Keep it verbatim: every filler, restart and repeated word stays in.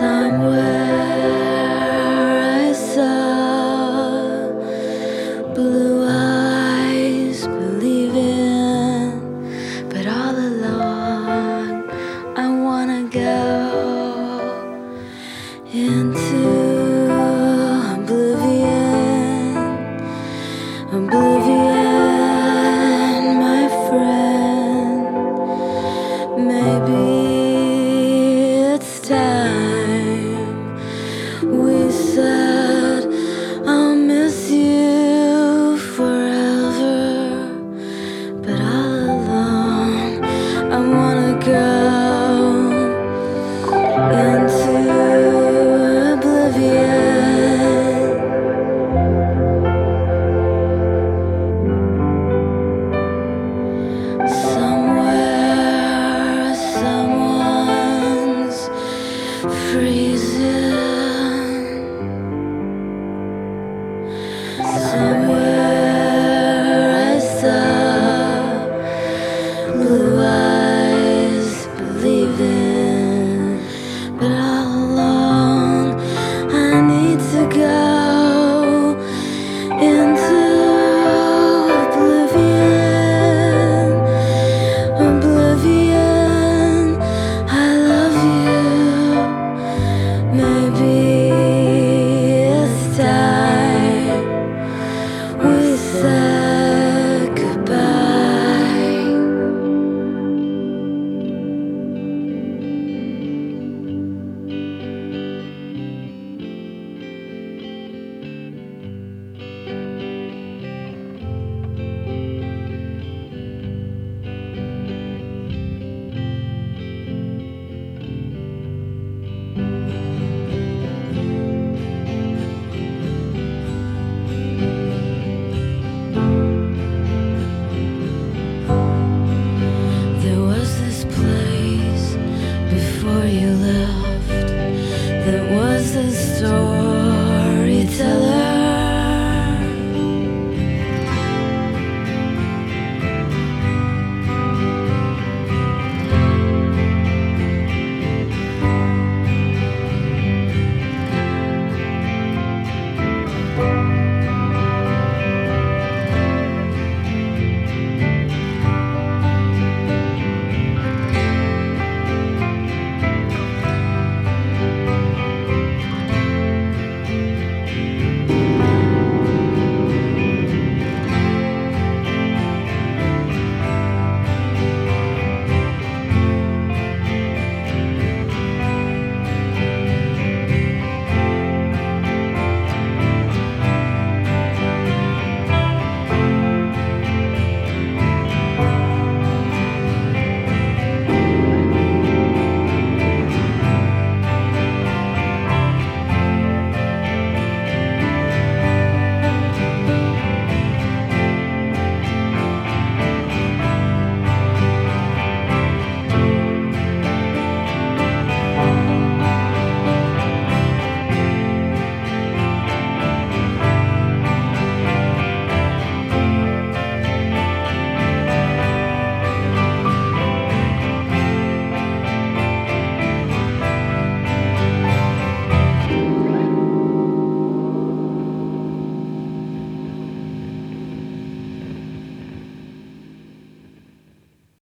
Somewhere I saw blue eyes believing, but all along I wanna go into oblivion, oblivion, my friend. Maybe it's time we said I'll miss you forever, but all along I wanna go into oblivion. Somewhere someone's freezing. Somewhere I saw blue eyes believing, but all along I need to go into oblivion, oblivion. I love you. Maybe it's time we said goodbye. There was this place before you left. There was this store